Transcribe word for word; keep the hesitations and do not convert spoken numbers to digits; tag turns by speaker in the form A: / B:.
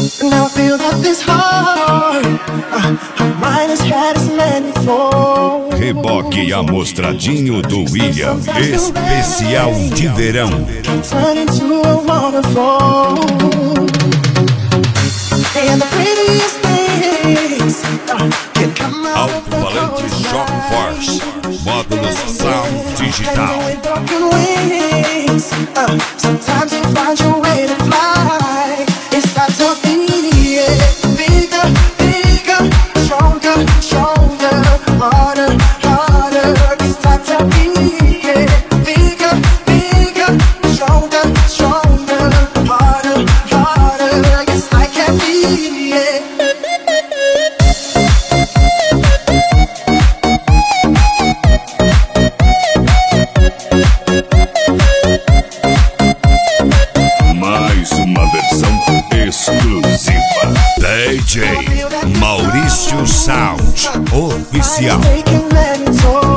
A: Now I feel that this heart, uh, her mind has had its many before.
B: Reboque amostradinho do William, especial de verão.
A: Can turn into a waterfall. And the prettiest things uh, can come out.
B: Alto-falante Shock Force, módulos Sound Digital.
A: With broken wings, uh, sometimes you find your way to fly. It's time to be yeah. Bigger, bigger, stronger, stronger, harder, harder. It's time to be yeah. Bigger, bigger, stronger, stronger, harder, harder. Yes, I can be yeah.
B: Mais uma versão exclusiva. D J Maurício Sound Oficial.
A: Taking many tours.